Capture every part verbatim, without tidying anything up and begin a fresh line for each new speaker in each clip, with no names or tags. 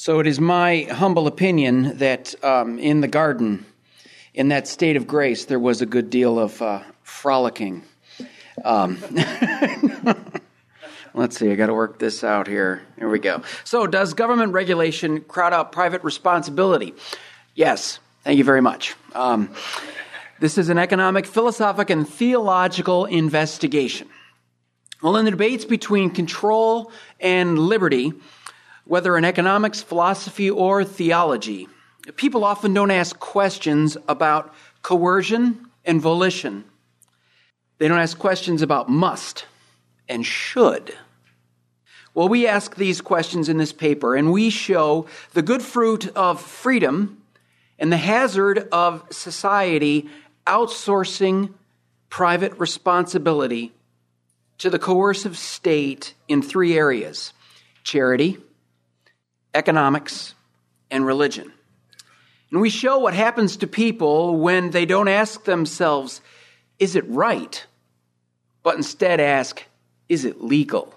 So it is my humble opinion that um, in the garden, in that state of grace, there was a good deal of uh, frolicking. Um, let's see, I got to work this out here. Here we go. So does government regulation crowd out private responsibility? Yes. Thank you very much. Um, this is an economic, philosophic, and theological investigation. Well, in the debates between control and liberty, whether in economics, philosophy, or theology, people often don't ask questions about coercion and volition. They don't ask questions about must and should. Well, we ask these questions in this paper, and we show the good fruit of freedom and the hazard of society outsourcing private responsibility to the coercive state in three areas: charity, economics, and religion. And we show what happens to people when they don't ask themselves, is it right? But instead ask, is it legal?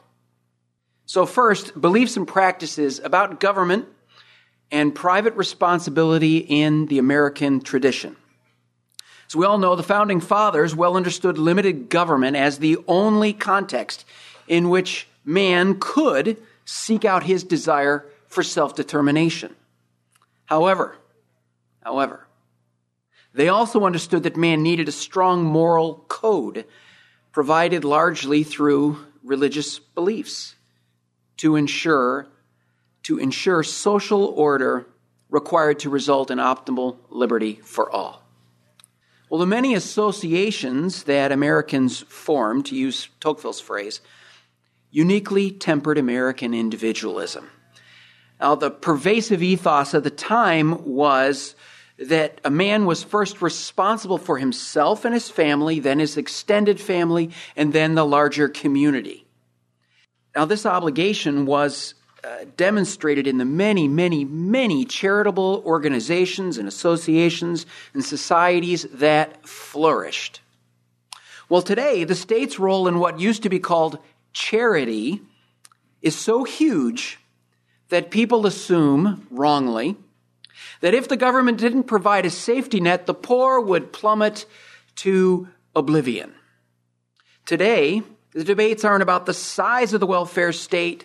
So first, beliefs and practices about government and private responsibility in the American tradition. As we all know, the Founding Fathers well understood limited government as the only context in which man could seek out his desire for self-determination. However, however, they also understood that man needed a strong moral code provided largely through religious beliefs to ensure to ensure social order required to result in optimal liberty for all. Well, the many associations that Americans formed, to use Tocqueville's phrase, uniquely tempered American individualism. Now, the pervasive ethos of the time was that a man was first responsible for himself and his family, then his extended family, and then the larger community. Now, this obligation was uh, demonstrated in the many, many, many charitable organizations and associations and societies that flourished. Well, today, the state's role in what used to be called charity is so huge that people assume, wrongly, that if the government didn't provide a safety net, the poor would plummet to oblivion. Today, the debates aren't about the size of the welfare state.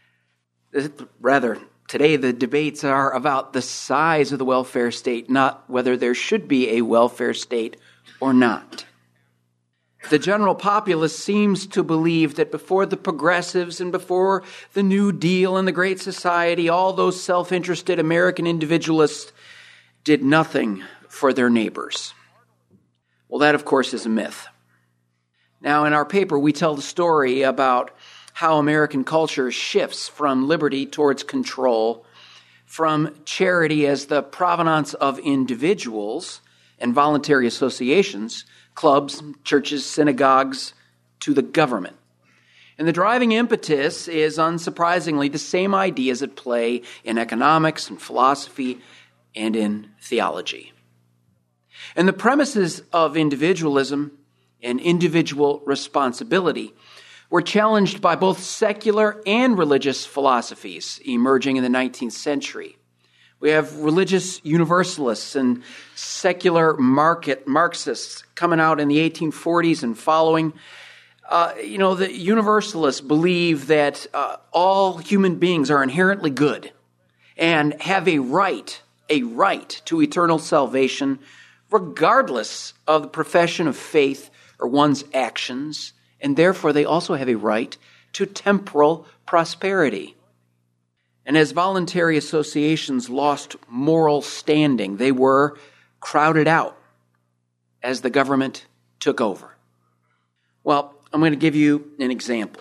Rather, today the debates are about the size of the welfare state, not whether there should be a welfare state or not. The general populace seems to believe that before the progressives and before the New Deal and the Great Society, all those self-interested American individualists did nothing for their neighbors. Well, that, of course, is a myth. Now, in our paper, we tell the story about how American culture shifts from liberty towards control, from charity as the provenance of individuals and voluntary associations, clubs, churches, synagogues, to the government. And the driving impetus is, unsurprisingly, the same ideas at play in economics and philosophy and in theology. And the premises of individualism and individual responsibility were challenged by both secular and religious philosophies emerging in the nineteenth century. We have religious universalists and secular market Marxists coming out in the eighteen forties and following. Uh, you know, the universalists believe that uh, all human beings are inherently good and have a right, a right to eternal salvation, regardless of the profession of faith or one's actions, and therefore they also have a right to temporal prosperity. And as voluntary associations lost moral standing, they were crowded out as the government took over. Well, I'm going to give you an example.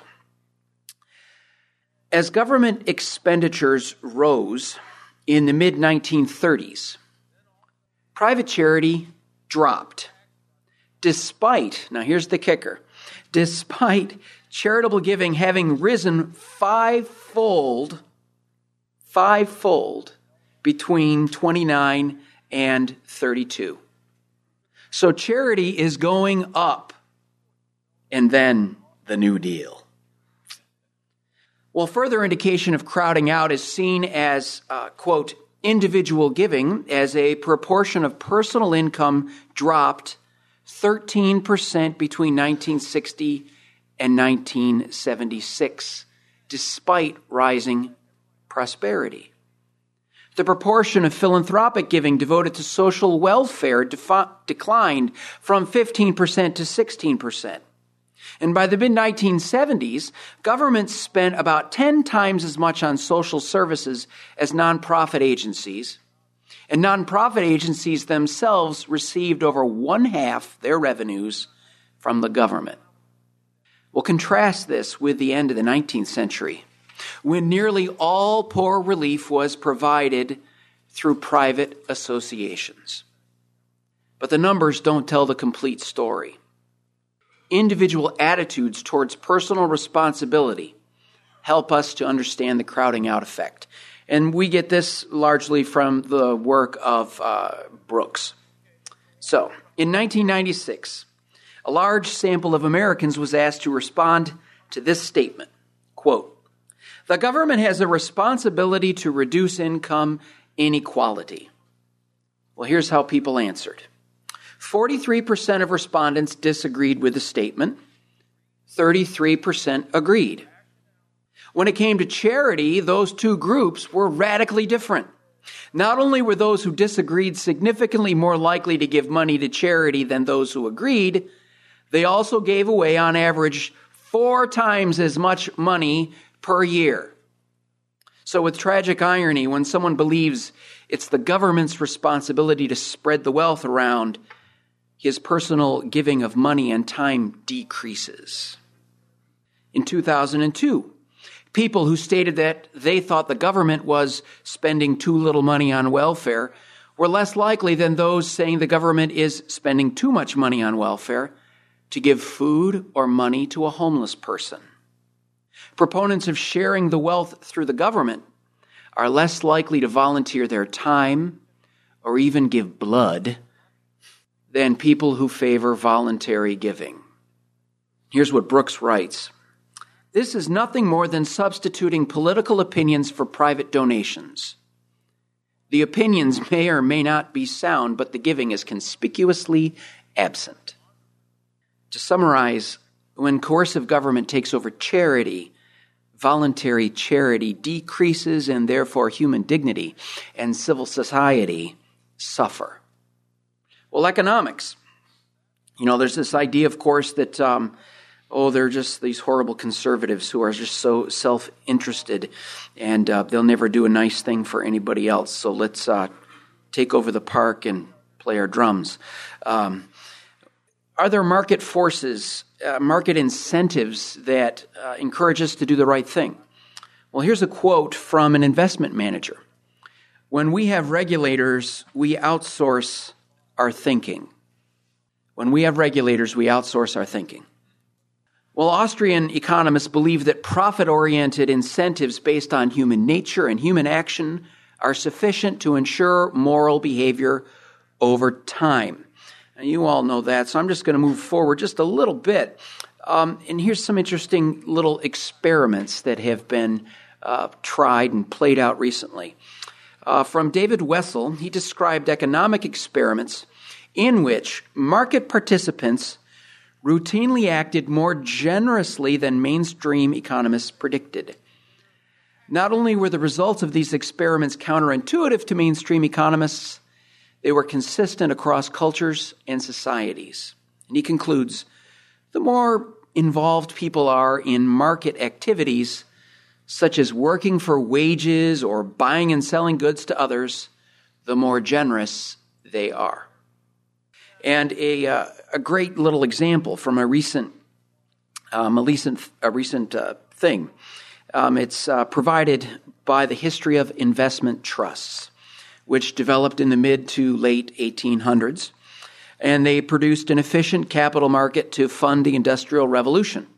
As government expenditures rose in the mid nineteen thirties, private charity dropped. Despite, now here's the kicker, despite charitable giving having risen fivefold, fivefold between twenty-nine and thirty-two. So charity is going up, and then the New Deal. Well, further indication of crowding out is seen as, uh, quote, individual giving as a proportion of personal income dropped thirteen percent between nineteen sixty and nineteen seventy-six, despite rising prosperity. The proportion of philanthropic giving devoted to social welfare defi- declined from fifteen percent to sixteen percent. And by the mid nineteen seventies, governments spent about ten times as much on social services as nonprofit agencies, and nonprofit agencies themselves received over one half their revenues from the government. We'll contrast this with the end of the nineteenth century, when nearly all poor relief was provided through private associations. But the numbers don't tell the complete story. Individual attitudes towards personal responsibility help us to understand the crowding out effect. And we get this largely from the work of uh, Brooks. So, in nineteen ninety-six, a large sample of Americans was asked to respond to this statement, quote, "The government has a responsibility to reduce income inequality." Well, here's how people answered. forty-three percent of respondents disagreed with the statement. thirty-three percent agreed. When it came to charity, those two groups were radically different. Not only were those who disagreed significantly more likely to give money to charity than those who agreed, they also gave away on average four times as much money per year. So with tragic irony, when someone believes it's the government's responsibility to spread the wealth around, his personal giving of money and time decreases. In two thousand two, people who stated that they thought the government was spending too little money on welfare were less likely than those saying the government is spending too much money on welfare to give food or money to a homeless person. Proponents of sharing the wealth through the government are less likely to volunteer their time or even give blood than people who favor voluntary giving. Here's what Brooks writes. This is nothing more than substituting political opinions for private donations. The opinions may or may not be sound, but the giving is conspicuously absent. To summarize, when coercive government takes over charity, voluntary charity decreases and therefore human dignity and civil society suffer. Well, economics. You know, there's this idea, of course, that, um, oh, they're just these horrible conservatives who are just so self-interested and uh, they'll never do a nice thing for anybody else. So let's uh, take over the park and play our drums. Um, are there market forces, uh, market incentives that uh, encourage us to do the right thing? Well, here's a quote from an investment manager. When we have regulators, we outsource our thinking. When we have regulators, we outsource our thinking. Well, Austrian economists believe that profit-oriented incentives based on human nature and human action are sufficient to ensure moral behavior over time. And you all know that, so I'm just going to move forward just a little bit. Um, and here's some interesting little experiments that have been uh, tried and played out recently. Uh, from David Wessel, he described economic experiments in which market participants routinely acted more generously than mainstream economists predicted. Not only were the results of these experiments counterintuitive to mainstream economists, they were consistent across cultures and societies. And he concludes, the more involved people are in market activities, such as working for wages or buying and selling goods to others, the more generous they are. And a uh, a great little example from a recent um, a recent a recent uh, thing. Um, it's uh, provided by the History of Investment Trusts, which developed in the mid to late eighteen hundreds, and they produced an efficient capital market to fund the Industrial Revolution.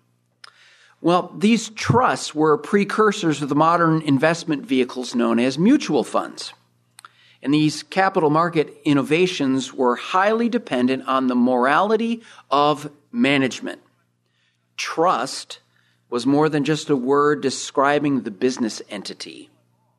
Well, these trusts were precursors of the modern investment vehicles known as mutual funds. And these capital market innovations were highly dependent on the morality of management. Trust was more than just a word describing the business entity.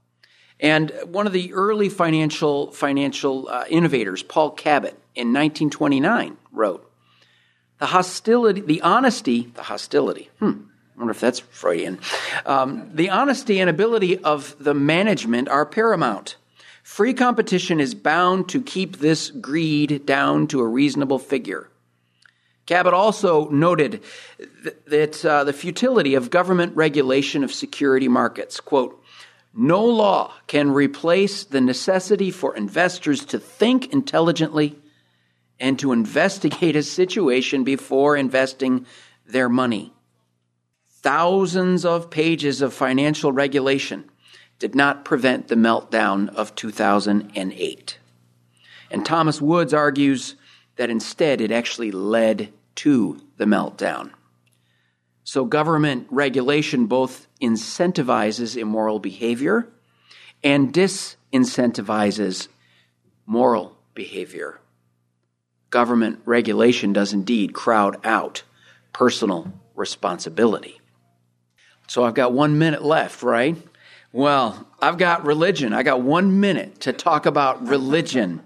And one of the early financial financial uh, innovators, Paul Cabot, in nineteen twenty-nine, wrote, "The hostility, the honesty, the hostility, hmm, I wonder if that's Freudian, um, the honesty and ability of the management are paramount. Free competition is bound to keep this greed down to a reasonable figure." Cabot also noted th- that uh, the futility of government regulation of security markets. Quote, "No law can replace the necessity for investors to think intelligently and to investigate a situation before investing their money. Thousands of pages of financial regulation did not prevent the meltdown of two thousand eight. And Thomas Woods argues that instead it actually led to the meltdown. So government regulation both incentivizes immoral behavior and disincentivizes moral behavior. Government regulation does indeed crowd out personal responsibility. So I've got one minute left, right? Well, I've got religion. I got one minute to talk about religion.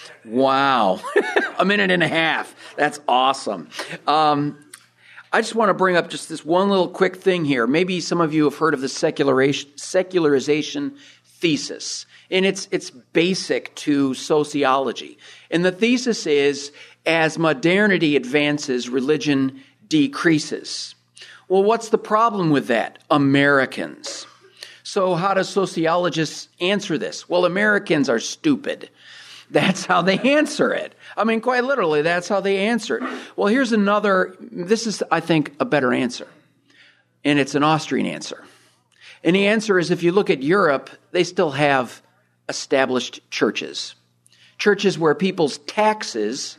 Wow. A minute and a half. That's awesome. Um, I just want to bring up just this one little quick thing here. Maybe some of you have heard of the secularization, secularization thesis, and it's it's basic to sociology. And the thesis is, as modernity advances, religion decreases. Well, what's the problem with that? Americans. So how do sociologists answer this? Well, Americans are stupid. That's how they answer it. I mean, quite literally, that's how they answer it. Well, here's another, this is, I think, a better answer. And it's an Austrian answer. And the answer is, if you look at Europe, they still have established churches. Churches where people's taxes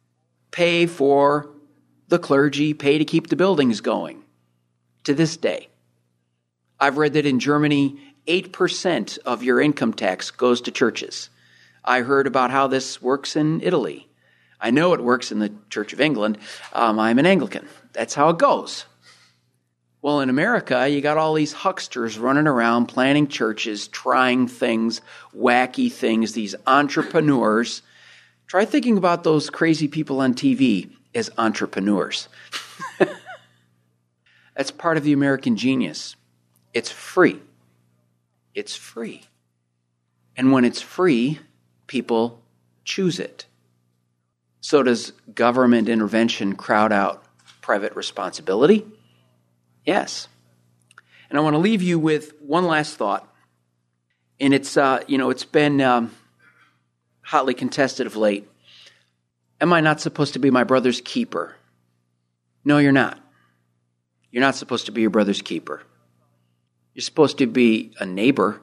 pay for the clergy, pay to keep the buildings going. To this day. I've read that in Germany, eight percent of your income tax goes to churches. I heard about how this works in Italy. I know it works in the Church of England. Um, I'm an Anglican. That's how it goes. Well, in America, you got all these hucksters running around, planning churches, trying things, wacky things, these entrepreneurs. Try thinking about those crazy people on T V as entrepreneurs. That's part of the American genius. It's free. It's free. And when it's free, people choose it. So does government intervention crowd out private responsibility? Yes. And I want to leave you with one last thought. And it's, uh, you know, it's been um, hotly contested of late. Am I not supposed to be my brother's keeper? No, you're not. You're not supposed to be your brother's keeper. You're supposed to be a neighbor,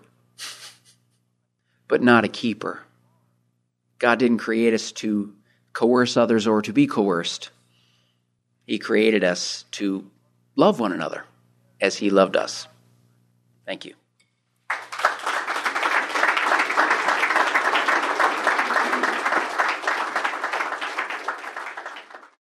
but not a keeper. God didn't create us to coerce others or to be coerced. He created us to love one another as He loved us. Thank you.